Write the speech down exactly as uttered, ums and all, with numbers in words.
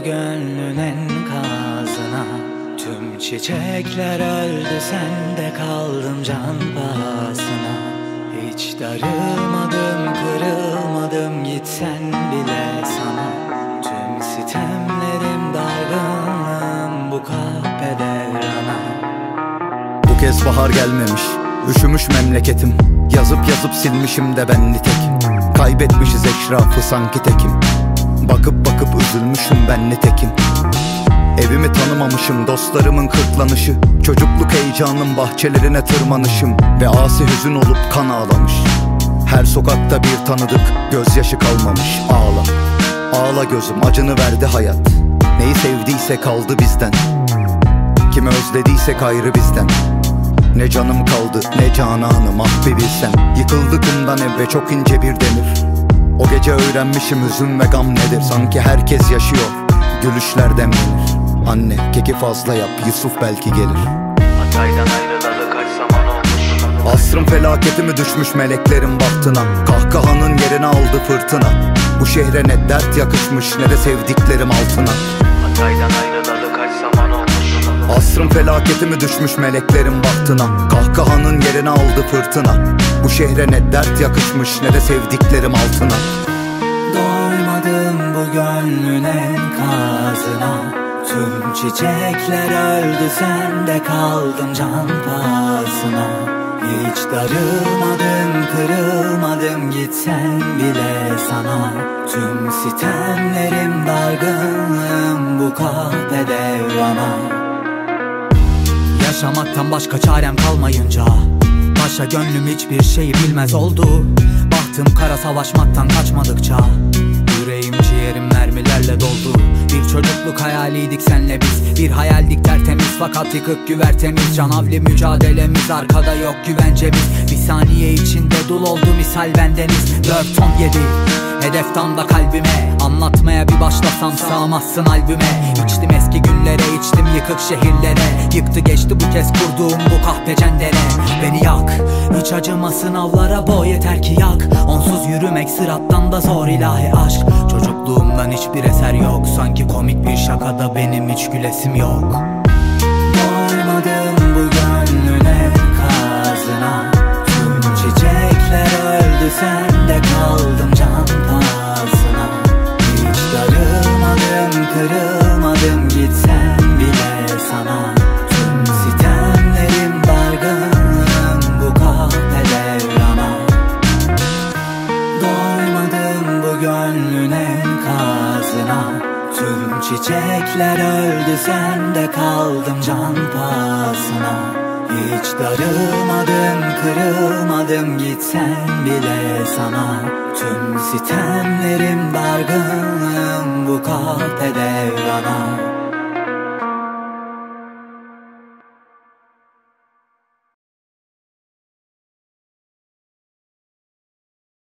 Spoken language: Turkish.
gönlün enkazına. Tüm çiçekler öldü, sende kaldım can pahasına. Hiç darılmadım, kırılmadım, gitsen bile sana. Tüm sitemlerim, dargınlığım bu kahpe devrana. Bu kez bahar gelmemiş, üşümüş memleketim. Yazıp yazıp silmişim de ben nitekim. Kaybetmişiz eşrafı sanki tekim. Bakıp bakıp üzülmüşüm ben nitekim. Evimi tanımamışım, dostlarımın kırklanışı. Çocukluk heyecanım, bahçelerine tırmanışım. Ve asi hüzün olup kan ağlamış. Her sokakta bir tanıdık, gözyaşı kalmamış. Ağla, ağla gözüm, acını verdi hayat. Neyi sevdiyse kaldı bizden. Kimi özlediysek ayrı bizden. Ne canım kaldı, ne cananım, ah bir bilsen. Yıkıldı kumdan ev ve çok ince bir demir. O gece öğrenmişim hüzün ve gam nedir. Sanki herkes yaşıyor, gülüşler demlenir. Anne keki fazla yap, Yusuf belki gelir. Hatay'dan ayrılalı kaç zaman olmuş. Asrın felaketi mi düşmüş meleklerin bahtına. Kahkahanın yerini aldı fırtına. Bu şehre ne dert yakışmış, ne de sevdiklerim altına. Hatay'dan ayrılalı kaç zaman olmuş. Asrın felaketi mi düşmüş meleklerin bahtına. Kahkahanın yerini aldı fırtına. Bu şehre ne dert yakışmış, ne de sevdiklerim altına. Doymadım bu gönlün enkazına. Tüm çiçekler öldü, sende kaldım can pahasına. Hiç darılmadım, kırılmadım, gitsen bile sana. Tüm sitemlerim, dargınlığım bu kahpe devrana. Yaşamaktan başka çarem kalmayınca başa gönlüm hiçbir şeyi bilmez oldu. Bahtım kara, savaşmaktan kaçmadıkça yüreğim ciğerim mermilerle doldu. Bir çocukluk hayaliydik senle biz, bir hayaldik tertemiz fakat yıkık güvertemiz. Canavli mücadelemiz, arkada yok güvencemiz. Bir saniye içinde dul oldu misal bendeniz. Dört on yedi hedef tam da kalbime. Anlatmaya bir başlasam sığamazsın albüme. İçtim eski günlere, içtim yıkık şehirlere. Yıktı geçti bu kez kurduğum bu kahpe cendere. Beni yak, hiç acıma sınavlara boy, yeter ki yak. Onsuz yürümek sırattan da zor ilahi aşk. Çocukluğumdan hiçbir eser yok, sanki komik bir şakada benim hiç gülesim yok. Doymadım bu gönlün enkazına. Tüm çiçekler öldü, sende kaldım can pahasına. Hiç darılmadım, kırılmadım, gitsen bile sana. Tüm sitemlerim, dargınlığım bu kahpe devrana. Doymadım bu gönlün enkazına. Tüm çiçekler öldü, sende kaldım can pahasına. Hiç darılmadım, kırılmadım, gitsen bile sana. Tüm sitemlerim, dargınlığım bu kahpe devrana.